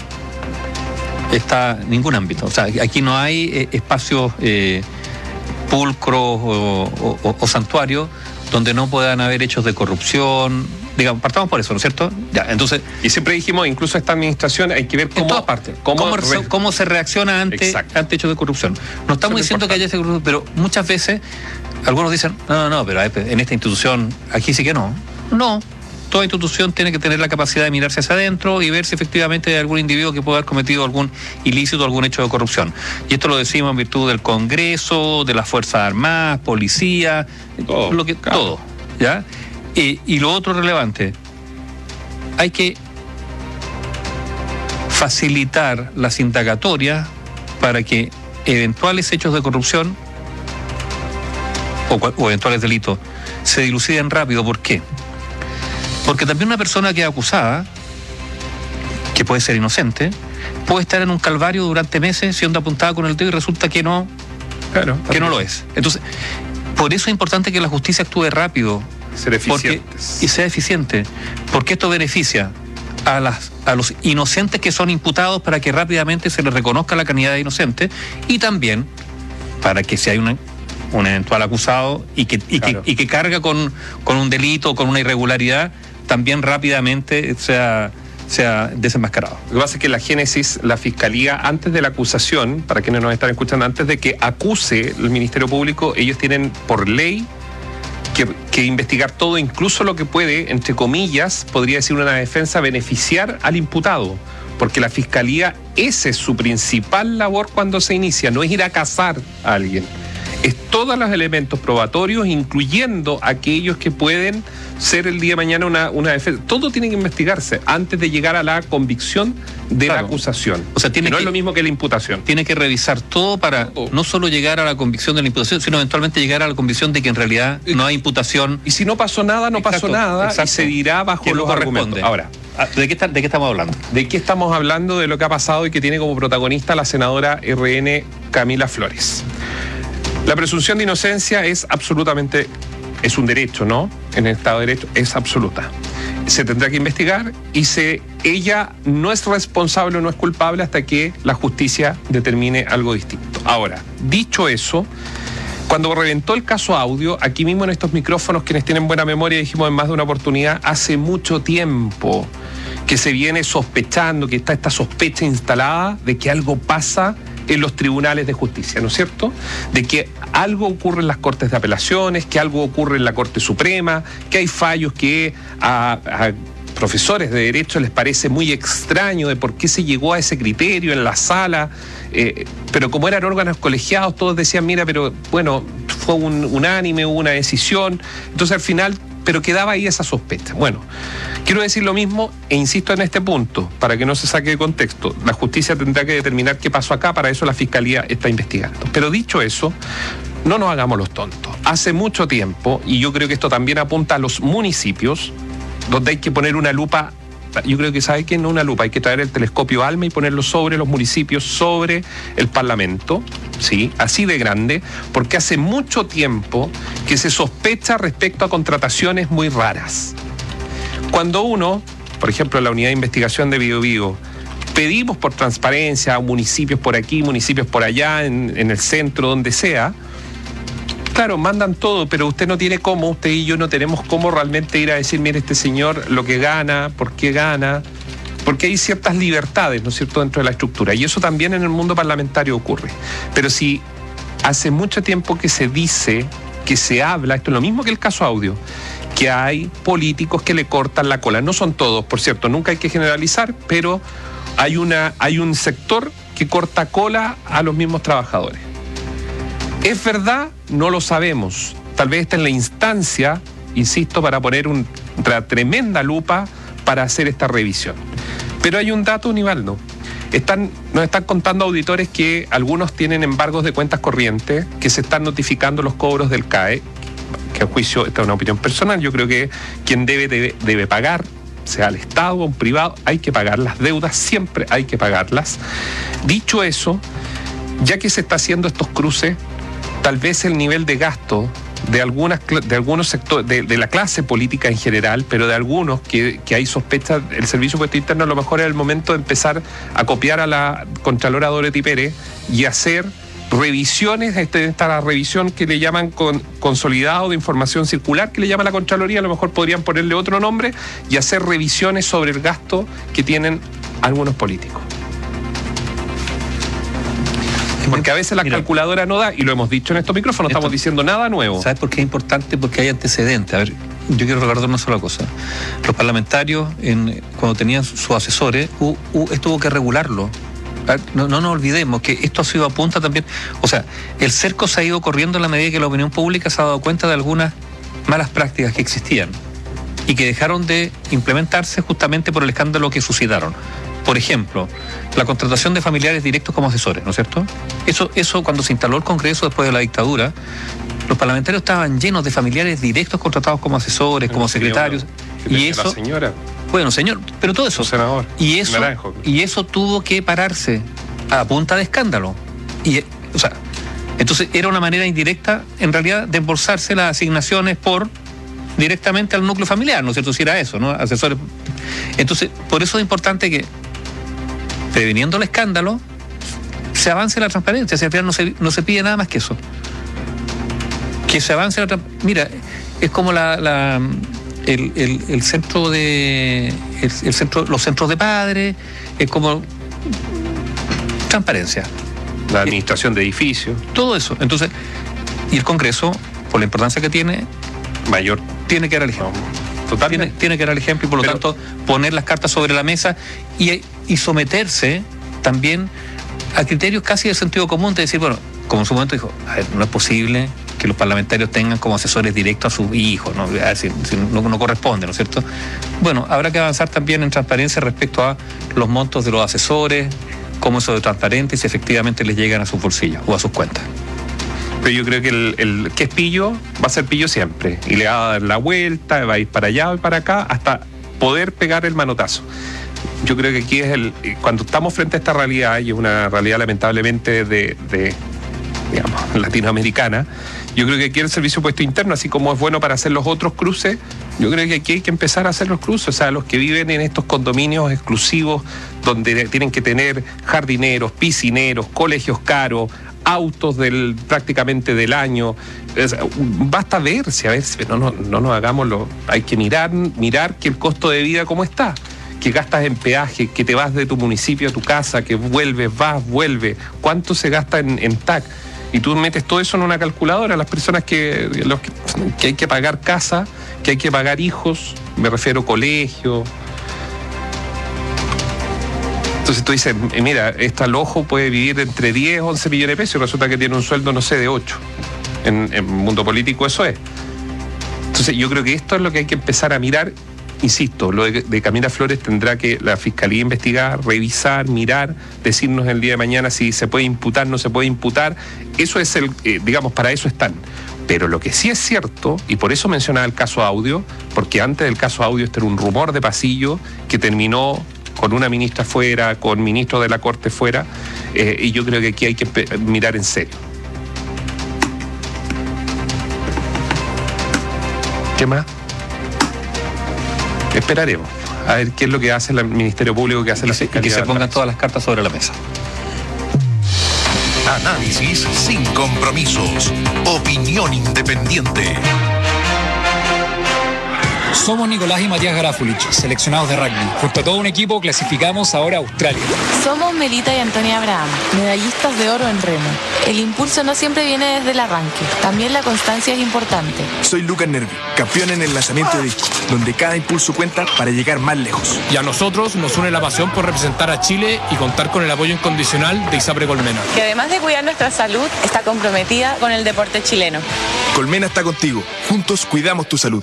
o sea, aquí no hay espacios pulcros o santuarios donde no puedan haber hechos de corrupción. Digamos, partamos por eso, ¿no es cierto? Ya, entonces, y siempre dijimos, incluso esta administración hay que ver cómo se reacciona ante hechos de corrupción. No estamos diciendo que haya ese corrupción, pero muchas veces algunos dicen, no, pero en esta institución, aquí sí que no. No, toda institución tiene que tener la capacidad de mirarse hacia adentro y ver si efectivamente hay algún individuo que pueda haber cometido algún ilícito o algún hecho de corrupción. Y esto lo decimos en virtud del Congreso, de las Fuerzas Armadas, policía, todo, ¿ya? Y lo otro relevante, hay que facilitar las indagatorias para que eventuales hechos de corrupción o eventuales delitos se diluciden rápido. ¿Por qué? Porque también una persona que es acusada, que puede ser inocente, puede estar en un calvario durante meses siendo apuntada con el dedo y resulta que no lo es. Entonces, por eso es importante que la justicia actúe rápido. Y sea eficiente, porque esto beneficia a los inocentes que son imputados para que rápidamente se les reconozca la calidad de inocente y también para que si hay un eventual acusado y que carga con un delito o con una irregularidad, también rápidamente sea desenmascarado. Lo que pasa es que la génesis, la Fiscalía, antes de la acusación, para quienes nos están escuchando, antes de que acuse el Ministerio Público, ellos tienen por ley que investigar todo, incluso lo que puede, entre comillas, podría decir una defensa, beneficiar al imputado. Porque la Fiscalía, esa es su principal labor cuando se inicia, no es ir a cazar a alguien. Es todos los elementos probatorios, incluyendo aquellos que pueden ser el día de mañana una defensa. Todo tiene que investigarse antes de llegar a la convicción de la acusación. O sea, no es lo mismo que la imputación. Tiene que revisar todo para no solo llegar a la convicción de la imputación, sino eventualmente llegar a la convicción de que en realidad no hay imputación. Y si no pasó nada, no pasó nada, y se dirá bajo los argumentos. Ahora, ¿de qué estamos hablando? ¿De qué estamos hablando? De lo que ha pasado y que tiene como protagonista la senadora RN Camila Flores. La presunción de inocencia es absolutamente, es un derecho, ¿no? En el Estado de Derecho es absoluta. Se tendrá que investigar y ella no es responsable o no es culpable hasta que la justicia determine algo distinto. Ahora, dicho eso, cuando reventó el caso Audio, aquí mismo en estos micrófonos, quienes tienen buena memoria, dijimos en más de una oportunidad, hace mucho tiempo que se viene sospechando, que está esta sospecha instalada de que algo pasa en los tribunales de justicia, ¿no es cierto? De que algo ocurre en las Cortes de Apelaciones, que algo ocurre en la Corte Suprema, que hay fallos que a profesores de Derecho les parece muy extraño de por qué se llegó a ese criterio en la sala, pero como eran órganos colegiados, todos decían, mira, pero bueno, fue unánime, hubo una decisión, entonces al final, pero quedaba ahí esa sospecha. Bueno, quiero decir lo mismo e insisto en este punto, para que no se saque de contexto. La justicia tendrá que determinar qué pasó acá, para eso la Fiscalía está investigando. Pero dicho eso, no nos hagamos los tontos. Hace mucho tiempo, y yo creo que esto también apunta a los municipios, donde hay que poner una lupa. Yo creo que, ¿sabe qué? No una lupa, hay que traer el telescopio ALMA y ponerlo sobre los municipios, sobre el Parlamento, ¿sí? Así de grande, porque hace mucho tiempo que se sospecha respecto a contrataciones muy raras. Cuando uno, por ejemplo, en la unidad de investigación de Biobío, pedimos por transparencia a municipios por aquí, municipios por allá, en el centro, donde sea, claro, mandan todo, pero usted no tiene cómo, usted y yo no tenemos cómo realmente ir a decir, mire, este señor lo que gana, por qué gana, porque hay ciertas libertades, ¿no es cierto?, dentro de la estructura, y eso también en el mundo parlamentario ocurre. Pero si hace mucho tiempo que se dice, que se habla, esto es lo mismo que el caso Audio, que hay políticos que le cortan la cola. No son todos, por cierto, nunca hay que generalizar, pero hay un sector que corta cola a los mismos trabajadores. ¿Es verdad? No lo sabemos. Tal vez está en la instancia, insisto, para poner una tremenda lupa para hacer esta revisión. Pero hay un dato, Nivaldo. Nos están contando auditores que algunos tienen embargos de cuentas corrientes, que se están notificando los cobros del CAE, que a juicio, esta es una opinión personal, yo creo que quien debe pagar, sea el Estado o un privado, hay que pagar las deudas, siempre hay que pagarlas. Dicho eso, ya que se está haciendo estos cruces, tal vez el nivel de gasto de algunos sectores, de la clase política en general, pero de algunos que hay sospechas, el Servicio de Impuesto Interno a lo mejor es el momento de empezar a copiar a la Contralora Dorothy Pérez y hacer revisiones, esta revisión que le llaman consolidado de información circular, que le llama la Contraloría, a lo mejor podrían ponerle otro nombre, y hacer revisiones sobre el gasto que tienen algunos políticos. Porque a veces la calculadora no da, y lo hemos dicho en estos micrófonos, no estamos diciendo nada nuevo. ¿Sabes por qué es importante? Porque hay antecedentes. A ver, yo quiero recordar una sola cosa. Los parlamentarios, cuando tenían sus asesores, esto hubo que regularlo. No nos olvidemos que esto ha sido a punta también. O sea, el cerco se ha ido corriendo en la medida que la opinión pública se ha dado cuenta de algunas malas prácticas que existían y que dejaron de implementarse justamente por el escándalo que suscitaron. Por ejemplo, la contratación de familiares directos como asesores, ¿no es cierto? Eso cuando se instaló el Congreso después de la dictadura, los parlamentarios estaban llenos de familiares directos contratados como asesores, como secretarios. Y eso, la señora. Bueno, señor, pero todo eso. Senador. Y eso tuvo que pararse a punta de escándalo. Entonces era una manera indirecta, en realidad, de embolsarse las asignaciones directamente al núcleo familiar, ¿no es cierto? Si era eso, ¿no? Asesores. Entonces, por eso es importante que, previniendo el escándalo, se avance la transparencia. Si al final no se pide nada más que eso. Que se avance la transparencia. Mira, es como el centro de los centros de padres, es como transparencia. La administración de edificios. Todo eso. Entonces, y el Congreso, por la importancia que tiene, mayor, tiene que dar el ejemplo. Totalmente. Tiene que dar el ejemplo y por lo tanto poner las cartas sobre la mesa y someterse también a criterios casi del sentido común de decir, bueno, como en su momento dijo, a ver, no es posible que los parlamentarios tengan como asesores directos a sus hijos, ¿no? No corresponde, ¿no es cierto? Bueno, habrá que avanzar también en transparencia respecto a los montos de los asesores, cómo eso de transparente y si efectivamente les llegan a sus bolsillos o a sus cuentas. Pero yo creo que el que es pillo va a ser pillo siempre y le va a dar la vuelta, va a ir para allá y para acá hasta poder pegar el manotazo. Yo creo que aquí es cuando estamos frente a esta realidad, y es una realidad lamentablemente digamos, latinoamericana, yo creo que aquí el servicio de puesto interno, así como es bueno para hacer los otros cruces, yo creo que aquí hay que empezar a hacer los cruces. O sea, los que viven en estos condominios exclusivos donde tienen que tener jardineros, piscineros, colegios caros, autos prácticamente del año. Basta verse, a ver, no nos hagámoslo. Hay que mirar que el costo de vida cómo está, que gastas en peaje, que te vas de tu municipio a tu casa, que vuelves, vuelves, cuánto se gasta en TAC. Y tú metes todo eso en una calculadora. Las personas que hay que pagar casa, que hay que pagar hijos, me refiero colegio. Entonces tú dices, mira, esta Lojo puede vivir entre 10, 11 millones de pesos y resulta que tiene un sueldo, no sé, de 8. En mundo político eso es. Entonces yo creo que esto es lo que hay que empezar a mirar. Insisto, lo de Camila Flores tendrá que la Fiscalía investigar, revisar, mirar, decirnos el día de mañana si se puede imputar, no se puede imputar. Eso es digamos, para eso están. Pero lo que sí es cierto, y por eso mencionaba el caso Audio, porque antes del caso Audio este era un rumor de pasillo que terminó con una ministra fuera, con ministros de la Corte fuera, y yo creo que aquí hay que mirar en serio. ¿Qué más? Esperaremos a ver qué es lo que hace el Ministerio Público, que hace la Fiscalía. Y que se pongan todas las cartas sobre la mesa. Análisis sin compromisos. Opinión independiente. Somos Nicolás y Matías Garafulich, seleccionados de rugby. Junto a todo un equipo clasificamos ahora a Australia. Somos Melita y Antonia Abraham, medallistas de oro en remo. El impulso no siempre viene desde el arranque, también la constancia es importante. Soy Lucas Nervi, campeón en el lanzamiento de disco, donde cada impulso cuenta para llegar más lejos. Y a nosotros nos une la pasión por representar a Chile y contar con el apoyo incondicional de ISAPRE Colmena, que además de cuidar nuestra salud, está comprometida con el deporte chileno. Colmena está contigo, juntos cuidamos tu salud.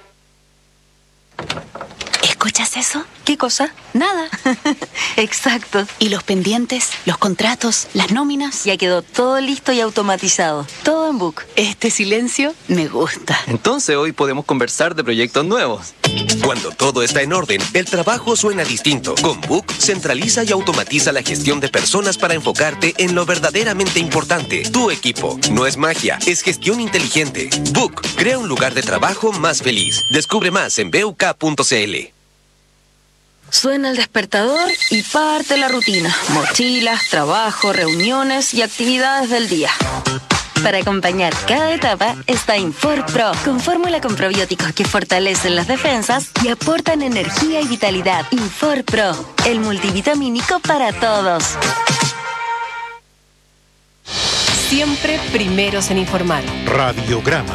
¿Escuchas eso? ¿Qué cosa? Nada. Exacto. ¿Y los pendientes, los contratos, las nóminas? Ya quedó todo listo y automatizado. Todo en Book. Este silencio me gusta. Entonces hoy podemos conversar de proyectos nuevos. Cuando todo está en orden, el trabajo suena distinto. Con Book centraliza y automatiza la gestión de personas para enfocarte en lo verdaderamente importante. Tu equipo. No es magia, es gestión inteligente. Book crea un lugar de trabajo más feliz. Descubre más en buk.cl. Suena el despertador y parte la rutina. Mochilas, trabajo, reuniones y actividades del día. Para acompañar cada etapa está Infor Pro, con fórmula con probióticos que fortalecen las defensas y aportan energía y vitalidad. Infor Pro, el multivitamínico para todos. Siempre primeros en informar. Radiograma.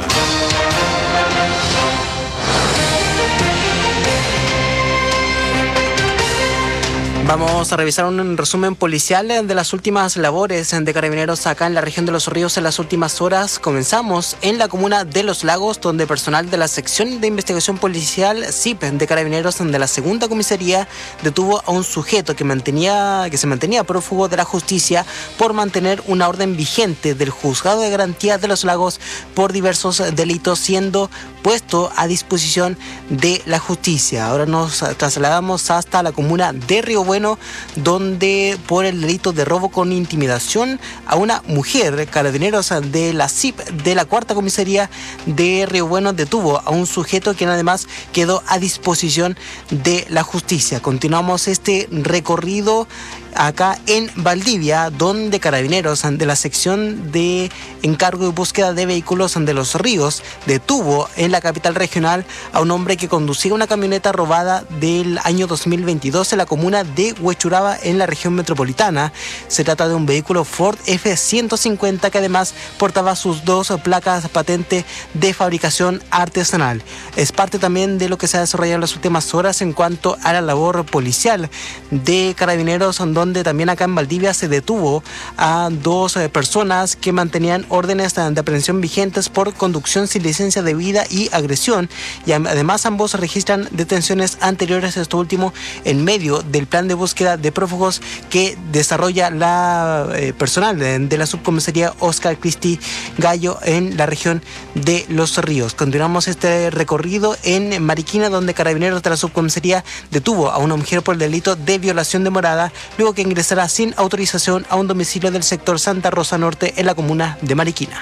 Vamos a revisar un resumen policial de las últimas labores de Carabineros acá en la región de Los Ríos en las últimas horas. Comenzamos en la comuna de Los Lagos, donde personal de la sección de investigación policial SIP de Carabineros de la segunda comisaría detuvo a un sujeto que se mantenía prófugo de la justicia por mantener una orden vigente del Juzgado de Garantía de Los Lagos por diversos delitos, siendo puesto a disposición de la justicia. Ahora nos trasladamos hasta la comuna de Río Bueno, donde por el delito de robo con intimidación a una mujer, Carabineros de la CIP de la cuarta comisaría de Río Bueno detuvo a un sujeto quien además quedó a disposición de la justicia. Continuamos este recorrido acá en Valdivia, donde Carabineros de la sección de encargo y búsqueda de vehículos de Los Ríos detuvo en la capital regional a un hombre que conducía una camioneta robada del año 2022 en la comuna de Huechuraba, en la región metropolitana. Se trata de un vehículo Ford F-150 que además portaba sus 2 placas patente de fabricación artesanal. Es parte también de lo que se ha desarrollado en las últimas horas en cuanto a la labor policial de Carabineros, donde donde también acá en Valdivia se detuvo a 2 personas que mantenían órdenes de aprehensión vigentes por conducción sin licencia debida y agresión, y además ambos registran detenciones anteriores, esto último en medio del plan de búsqueda de prófugos que desarrolla la personal de la subcomisaría Oscar Cristi Gallo en la región de Los Ríos. Continuamos este recorrido en Mariquina, donde Carabineros de la subcomisaría detuvo a una mujer por el delito de violación de morada, luego que ingresará sin autorización a un domicilio del sector Santa Rosa Norte en la comuna de Mariquina.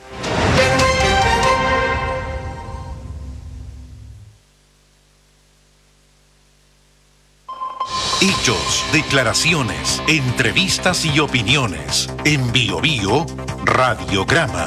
Hechos, declaraciones, entrevistas y opiniones. En Bio Bio, Radiograma.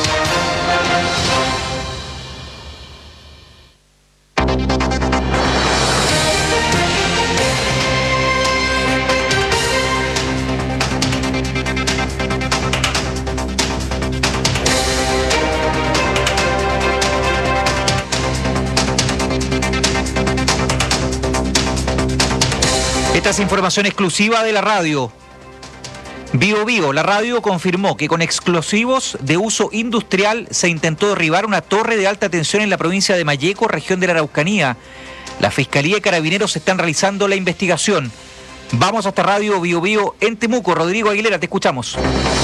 Esta es información exclusiva de la radio. Bio Bio, la radio confirmó que con explosivos de uso industrial se intentó derribar una torre de alta tensión en la provincia de Malleco, región de la Araucanía. La Fiscalía y Carabineros están realizando la investigación. Vamos hasta Radio Bio Bio en Temuco. Rodrigo Aguilera, te escuchamos.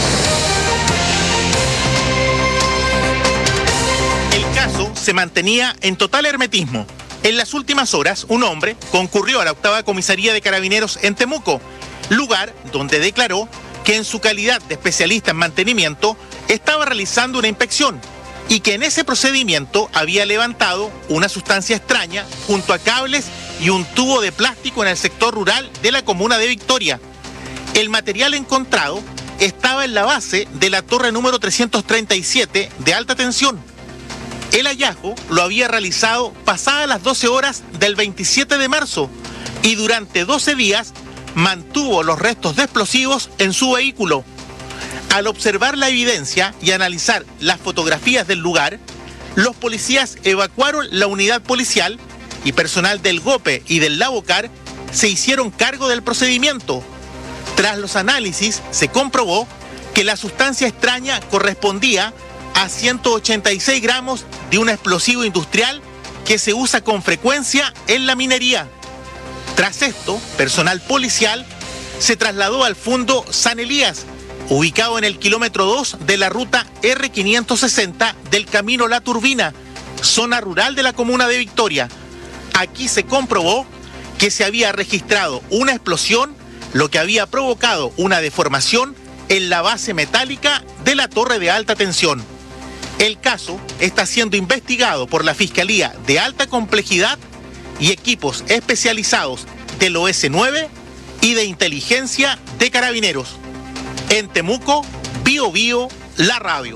El caso se mantenía en total hermetismo. En las últimas horas, un hombre concurrió a la 8ª Comisaría de Carabineros en Temuco, lugar donde declaró que en su calidad de especialista en mantenimiento estaba realizando una inspección y que en ese procedimiento había levantado una sustancia extraña junto a cables y un tubo de plástico en el sector rural de la comuna de Victoria. El material encontrado estaba en la base de la torre número 337 de alta tensión. El hallazgo lo había realizado pasadas las 12 horas del 27 de marzo y durante 12 días mantuvo los restos de explosivos en su vehículo. Al observar la evidencia y analizar las fotografías del lugar, los policías evacuaron la unidad policial y personal del GOPE y del Lavocar se hicieron cargo del procedimiento. Tras los análisis se comprobó que la sustancia extraña correspondía a 186 gramos de un explosivo industrial que se usa con frecuencia en la minería. Tras esto, personal policial se trasladó al Fundo San Elías, ubicado en el kilómetro 2 de la ruta R560 del Camino La Turbina, zona rural de la comuna de Victoria. Aquí se comprobó que se había registrado una explosión, lo que había provocado una deformación en la base metálica de la torre de alta tensión. El caso está siendo investigado por la Fiscalía de Alta Complejidad y equipos especializados del OS9 y de inteligencia de Carabineros. En Temuco, Bio Bio, la radio.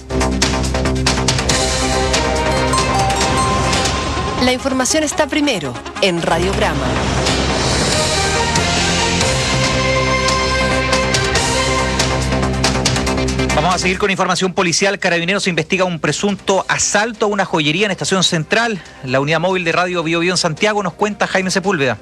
La información está primero en Radiograma. Vamos a seguir con información policial. Carabineros investiga un presunto asalto a una joyería en Estación Central. La unidad móvil de Radio Bio Bio en Santiago nos cuenta Jaime Sepúlveda.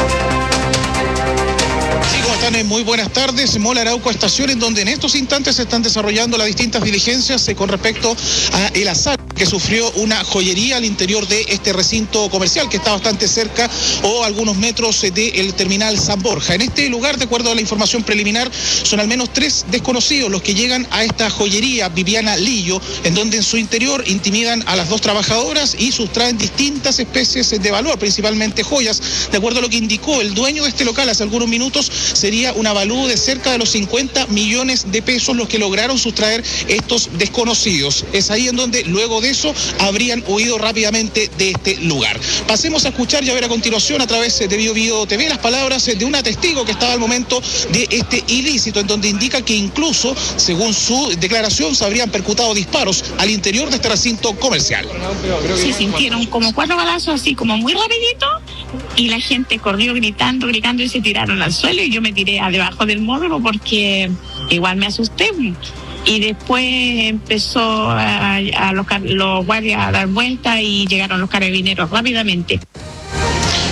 Muy buenas tardes. Mola Arauco Estación, en donde en estos instantes se están desarrollando las distintas diligencias con respecto a el asalto que sufrió una joyería al interior de este recinto comercial que está bastante cerca o algunos metros del terminal San Borja. En este lugar, de acuerdo a la información preliminar, son al menos 3 desconocidos los que llegan a esta joyería Viviana Lillo, en donde en su interior intimidan a las 2 trabajadoras y sustraen distintas especies de valor, principalmente joyas. De acuerdo a lo que indicó el dueño de este local hace algunos minutos, sería un avalúo de cerca de los 50 millones de pesos los que lograron sustraer estos desconocidos. Es ahí en donde luego de eso habrían huido rápidamente de este lugar. Pasemos a escuchar y a ver a continuación a través de Bio Bio TV las palabras de una testigo que estaba al momento de este ilícito, en donde indica que incluso, según su declaración, se habrían percutado disparos al interior de este recinto comercial. Se sintieron como 4 balazos así como muy rapidito y la gente corrió gritando y se tiraron al suelo y yo me tiré debajo del módulo porque igual me asusté. Y después empezó a los guardias a dar vuelta y llegaron los carabineros rápidamente.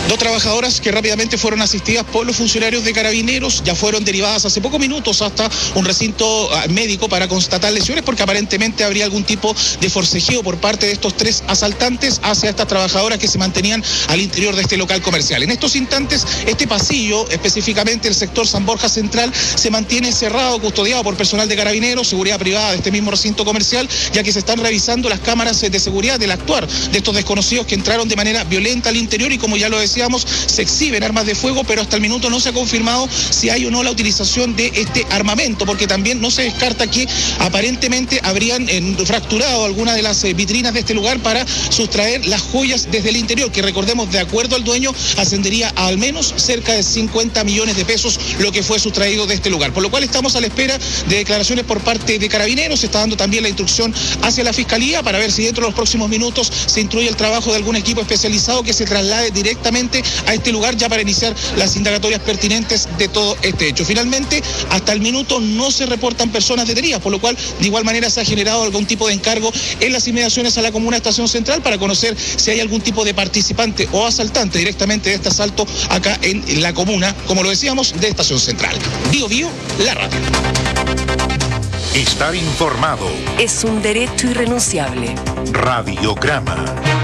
Dos trabajadoras que rápidamente fueron asistidas por los funcionarios de Carabineros, ya fueron derivadas hace pocos minutos hasta un recinto médico para constatar lesiones, porque aparentemente habría algún tipo de forcejeo por parte de estos tres asaltantes hacia estas trabajadoras que se mantenían al interior de este local comercial. En estos instantes, este pasillo, específicamente el sector San Borja Central, se mantiene cerrado, custodiado por personal de Carabineros, seguridad privada de este mismo recinto comercial, ya que se están revisando las cámaras de seguridad del actuar de estos desconocidos que entraron de manera violenta al interior y, como ya lo decíamos, se exhiben armas de fuego, pero hasta el minuto no se ha confirmado si hay o no la utilización de este armamento, porque también no se descarta que aparentemente habrían fracturado alguna de las vitrinas de este lugar para sustraer las joyas desde el interior, que recordemos, de acuerdo al dueño, ascendería a al menos cerca de 50 millones de pesos lo que fue sustraído de este lugar. Por lo cual estamos a la espera de declaraciones por parte de Carabineros. Se está dando también la instrucción hacia la Fiscalía para ver si dentro de los próximos minutos se instruye el trabajo de algún equipo especializado que se traslade directamente a este lugar ya para iniciar las indagatorias pertinentes de todo este hecho. Finalmente, hasta el minuto no se reportan personas detenidas, por lo cual de igual manera se ha generado algún tipo de encargo en las inmediaciones a la comuna Estación Central para conocer si hay algún tipo de participante o asaltante directamente de este asalto acá en la comuna, como lo decíamos, de Estación Central. Bío Bío, la radio. Estar informado es un derecho irrenunciable. Radiograma.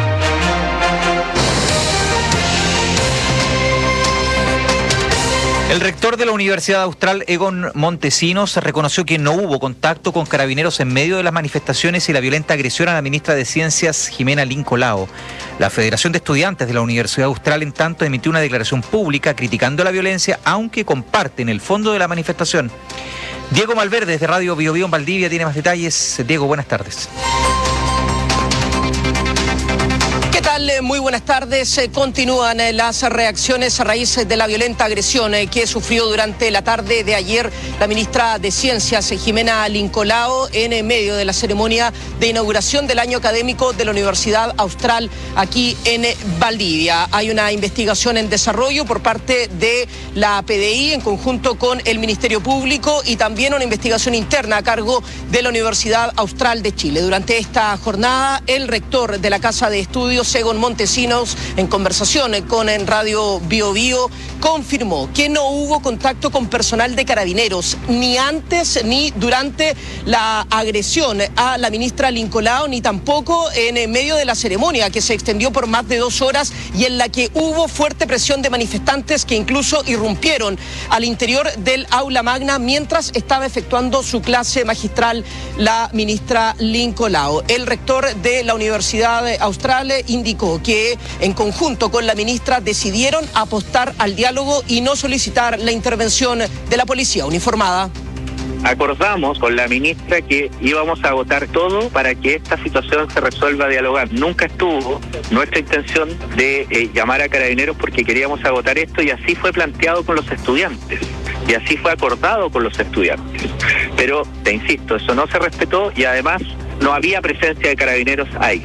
El rector de la Universidad Austral, Egon Montesinos, reconoció que no hubo contacto con Carabineros en medio de las manifestaciones y la violenta agresión a la ministra de Ciencias, Jimena Lincolao. La Federación de Estudiantes de la Universidad Austral, en tanto, emitió una declaración pública criticando la violencia, aunque comparten el fondo de la manifestación. Diego Malverde, desde Radio Bio Bio en Valdivia, tiene más detalles. Diego, buenas tardes. Muy buenas tardes. Continúan las reacciones a raíz de la violenta agresión que sufrió durante la tarde de ayer la ministra de Ciencias, Jimena Lincolao, en medio de la ceremonia de inauguración del año académico de la Universidad Austral aquí en Valdivia. Hay una investigación en desarrollo por parte de la PDI en conjunto con el Ministerio Público y también una investigación interna a cargo de la Universidad Austral de Chile. Durante esta jornada, el rector de la Casa de Estudios, Egon Montesinos, en conversación con Radio Bio Bio, confirmó que no hubo contacto con personal de Carabineros, ni antes ni durante la agresión a la ministra Lincolao, ni tampoco en medio de la ceremonia que se extendió por más de 2 horas y en la que hubo fuerte presión de manifestantes que incluso irrumpieron al interior del aula magna mientras estaba efectuando su clase magistral la ministra Lincolao. El rector de la Universidad Austral indicó que en conjunto con la ministra decidieron apostar al diálogo y no solicitar la intervención de la policía uniformada. Acordamos con la ministra que íbamos a votar todo para que esta situación se resuelva dialogar. Nunca estuvo nuestra intención de llamar a Carabineros porque queríamos agotar esto y así fue planteado con los estudiantes y así fue acordado con los estudiantes. Pero, te insisto, eso no se respetó y además no había presencia de Carabineros ahí.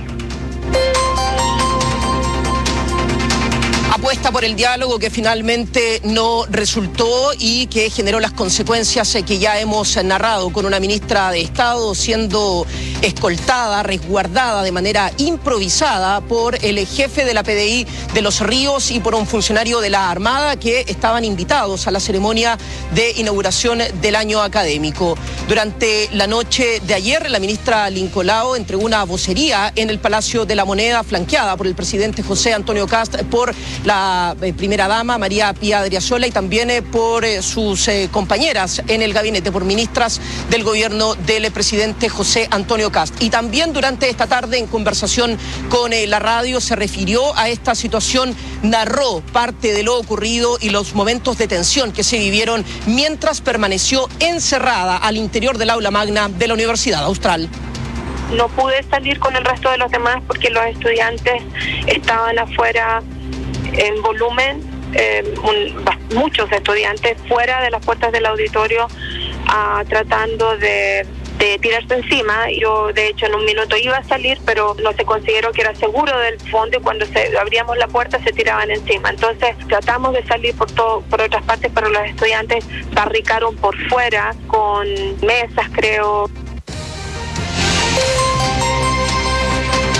Apuesta por el diálogo que finalmente no resultó y que generó las consecuencias que ya hemos narrado, con una ministra de Estado siendo escoltada, resguardada de manera improvisada por el jefe de la PDI de Los Ríos y por un funcionario de la Armada que estaban invitados a la ceremonia de inauguración del año académico. Durante la noche de ayer, la ministra Lincolao entregó una vocería en el Palacio de la Moneda, flanqueada por el presidente José Antonio Kast, por la primera dama María Pía Adriasola y también por sus compañeras en el gabinete, por ministras del gobierno del presidente José Antonio Kast. Y también durante esta tarde, en conversación con la radio, se refirió a esta situación, narró parte de lo ocurrido y los momentos de tensión que se vivieron mientras permaneció encerrada al interior del aula magna de la Universidad Austral. No pude salir con el resto de los demás porque los estudiantes estaban afuera en volumen, muchos estudiantes fuera de las puertas del auditorio tratando de tirarse encima. Yo de hecho en un minuto iba a salir, pero no se consideró que era seguro del fondo y cuando abríamos la puerta se tiraban encima. Entonces tratamos de salir por otras partes, pero los estudiantes barricaron por fuera con mesas, creo.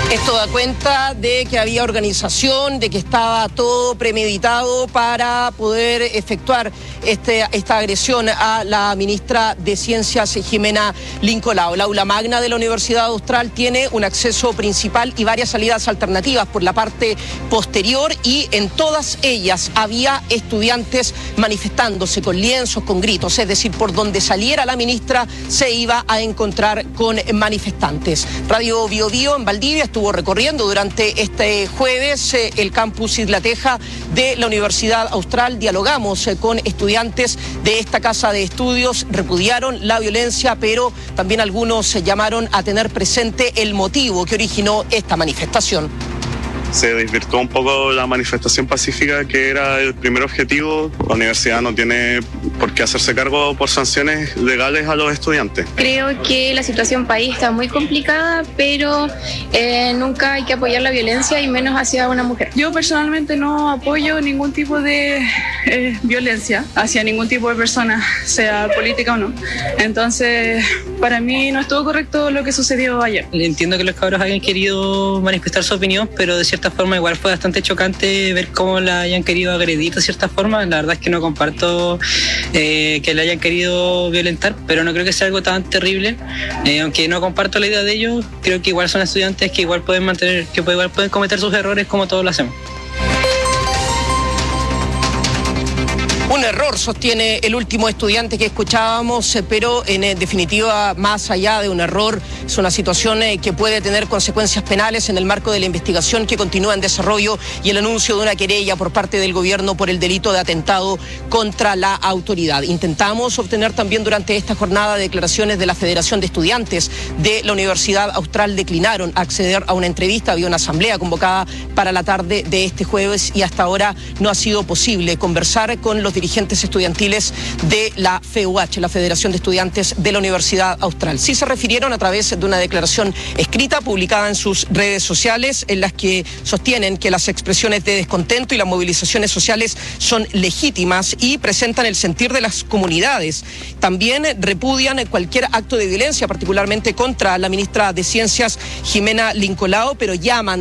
Esto da cuenta de que había organización, de que estaba todo premeditado para poder efectuar esta agresión a la ministra de Ciencias, Jimena Lincolao. El aula magna de la Universidad Austral tiene un acceso principal y varias salidas alternativas por la parte posterior, y en todas ellas había estudiantes manifestándose con lienzos, con gritos, es decir, por donde saliera la ministra se iba a encontrar con manifestantes. Radio Bio Bio en Valdivia estuvo recorriendo durante este jueves el campus Isla Teja de la Universidad Austral. Dialogamos con estudiantes de esta casa de estudios, repudiaron la violencia, pero también algunos llamaron a tener presente el motivo que originó esta manifestación. Se desvirtuó un poco la manifestación pacífica, que era el primer objetivo. La universidad no tiene por qué hacerse cargo por sanciones legales a los estudiantes. Creo que la situación país está muy complicada, pero nunca hay que apoyar la violencia y menos hacia una mujer. Yo personalmente no apoyo ningún tipo de violencia hacia ningún tipo de persona, sea política o no. Entonces, para mí no estuvo correcto lo que sucedió ayer. Entiendo que los cabros hayan querido manifestar su opinión, pero de cierta forma igual fue bastante chocante ver cómo la hayan querido agredir de cierta forma. La verdad es que no comparto que la hayan querido violentar, pero no creo que sea algo tan terrible. Aunque no comparto la idea de ellos, creo que igual son estudiantes que igual pueden igual pueden cometer sus errores como todos lo hacemos. Un error, sostiene el último estudiante que escuchábamos, pero en definitiva, más allá de un error, es una situación que puede tener consecuencias penales en el marco de la investigación que continúa en desarrollo y el anuncio de una querella por parte del gobierno por el delito de atentado contra la autoridad. Intentamos obtener también durante esta jornada declaraciones de la Federación de Estudiantes de la Universidad Austral. Declinaron acceder a una entrevista. Había una asamblea convocada para la tarde de este jueves y hasta ahora no ha sido posible conversar con los dirigentes estudiantiles de la FEUH, la Federación de Estudiantes de la Universidad Austral. Sí se refirieron a través de una declaración escrita publicada en sus redes sociales, en las que sostienen que las expresiones de descontento y las movilizaciones sociales son legítimas y presentan el sentir de las comunidades. También repudian cualquier acto de violencia, particularmente contra la ministra de Ciencias, Jimena Lincolao, pero llaman